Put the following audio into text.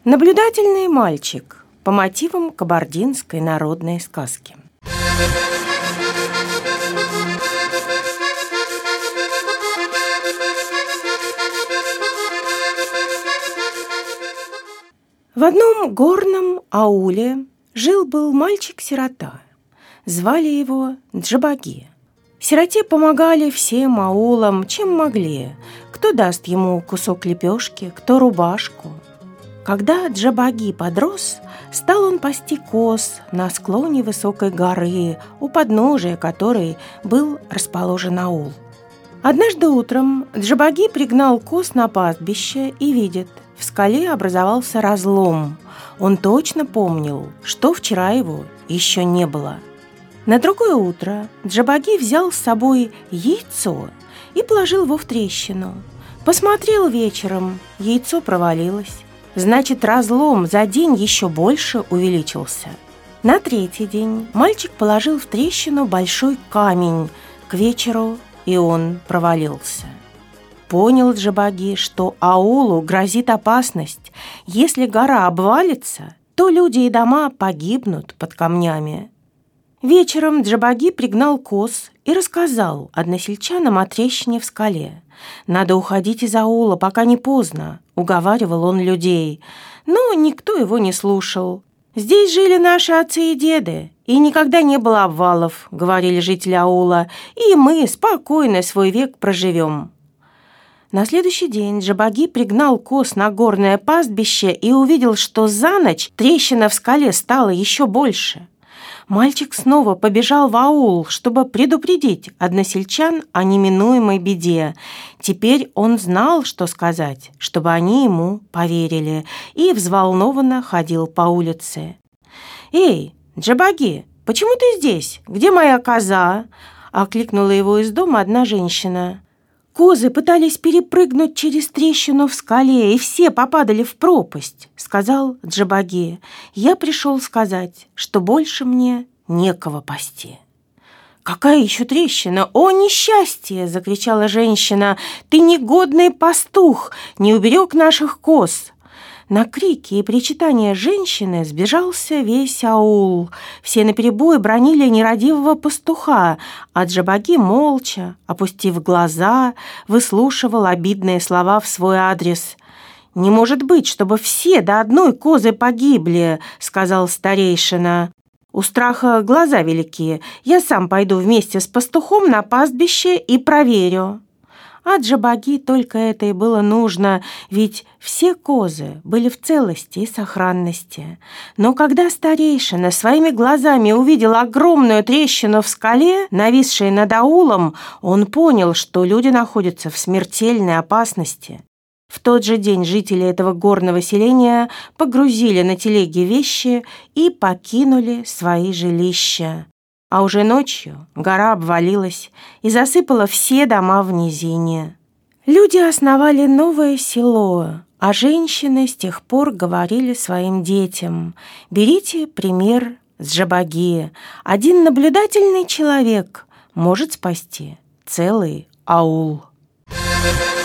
Наблюдательный мальчик по мотивам кабардинской народной сказки. В одном горном ауле жил-был мальчик-сирота. Звали его Джабаги. Сироте помогали всем аулам, чем могли. Кто даст ему кусок лепешки, кто рубашку. Когда Джабаги подрос, стал он пасти коз на склоне высокой горы, у подножия которой был расположен аул. Однажды утром Джабаги пригнал коз на пастбище и видит, в скале образовался разлом. Он точно помнил, что вчера его еще не было. На другое утро Джабаги взял с собой яйцо и положил его в трещину. Посмотрел вечером, яйцо провалилось. Значит, разлом за день еще больше увеличился. На третий день мальчик положил в трещину большой камень. К вечеру и он провалился. Понял Джабаги, что аулу грозит опасность. Если гора обвалится, то люди и дома погибнут под камнями. Вечером Джабаги пригнал коз и рассказал односельчанам о трещине в скале. «Надо уходить из аула, пока не поздно», — уговаривал он людей. Но никто его не слушал. «Здесь жили наши отцы и деды, и никогда не было обвалов», — говорили жители аула, «и мы спокойно свой век проживем». На следующий день Джабаги пригнал коз на горное пастбище и увидел, что за ночь трещина в скале стала еще больше. Мальчик снова побежал в аул, чтобы предупредить односельчан о неминуемой беде. Теперь он знал, что сказать, чтобы они ему поверили, и взволнованно ходил по улице. «Эй, Джабаги, почему ты здесь? Где моя коза?» — окликнула его из дома одна женщина. «Козы пытались перепрыгнуть через трещину в скале, и все попадали в пропасть», — сказал Джабаги. «Я пришел сказать, что больше мне некого пасти». «Какая еще трещина? О, несчастье!» — закричала женщина. «Ты негодный пастух, не уберег наших коз». На крики и причитания женщины сбежался весь аул. Все наперебой бранили нерадивого пастуха, а Джабаги молча, опустив глаза, выслушивал обидные слова в свой адрес. «Не может быть, чтобы все до одной козы погибли», — сказал старейшина. «У страха глаза велики. Я сам пойду вместе с пастухом на пастбище и проверю». А Джабаги только это и было нужно, ведь все козы были в целости и сохранности. Но когда старейшина своими глазами увидел огромную трещину в скале, нависшей над аулом, он понял, что люди находятся в смертельной опасности. В тот же день жители этого горного селения погрузили на телеги вещи и покинули свои жилища. А уже ночью гора обвалилась и засыпала все дома в низине. Люди основали новое село, а женщины с тех пор говорили своим детям: «Берите пример с Джабаги. Один наблюдательный человек может спасти целый аул».